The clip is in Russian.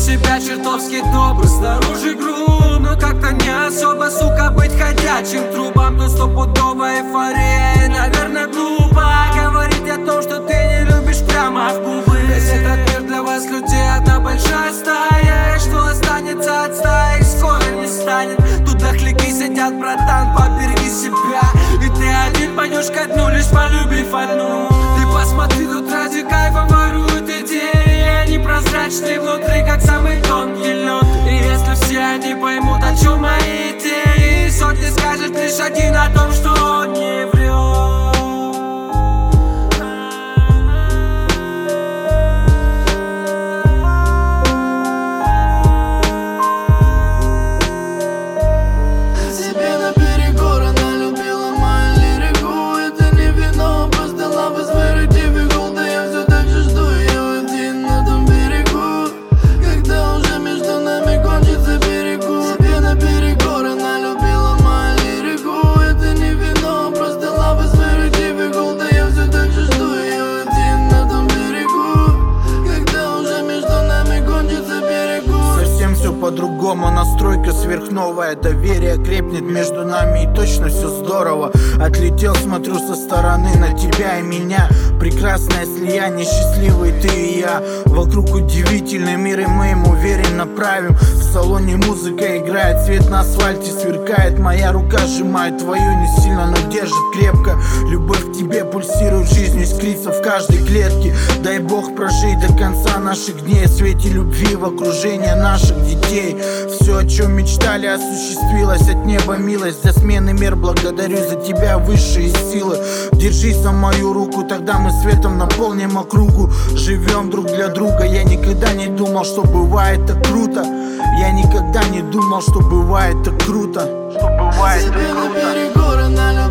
себя чертовски добр, снаружи груб, но как-то не особо, сука, быть ходячим трупом. Тут стопудовая эйфория, и, наверное, глупо говорить о том, что ты не любишь прямо в губы. Весь этот мир для вас, людей, одна большая стая, и что останется от стаи, скоро не станет. Тут дохляки сидят, братан, побереги себя, и ты один пойдешь ко дну, лишь полюбив одну. Ты посмотри, тут ради кайфа воруют идеи, они прозрачные внутри, как самый тонкий лед. И если все они поймут, о чем мои идеи, сотни скажет лишь один о том, что он не врет. По-другому настройка сверхновая, доверие крепнет между нами и точно все здорово. Отлетел, смотрю со стороны на тебя и меня. Прекрасное слияние, счастливый ты и я. Вокруг удивительный мир, и мы им уверенно правим. В салоне музыка играет, свет на асфальте сверкает. Моя рука сжимает твою не сильно, но держит крепко. Любовь к тебе пульсирует, жизнью искрится в каждой клетке. Дай Бог прожить до конца наших дней в свете любви, в окружении наших детей. Все, о чем мечтали, осуществилось, от неба милость. За смены мер благодарю, за тебя высшие силы. Держись за мою руку, тогда мы светом наполним округу. Живем друг для друга, я никогда не думал, что бывает так круто. Я никогда не думал, что бывает так круто. Что бывает так круто.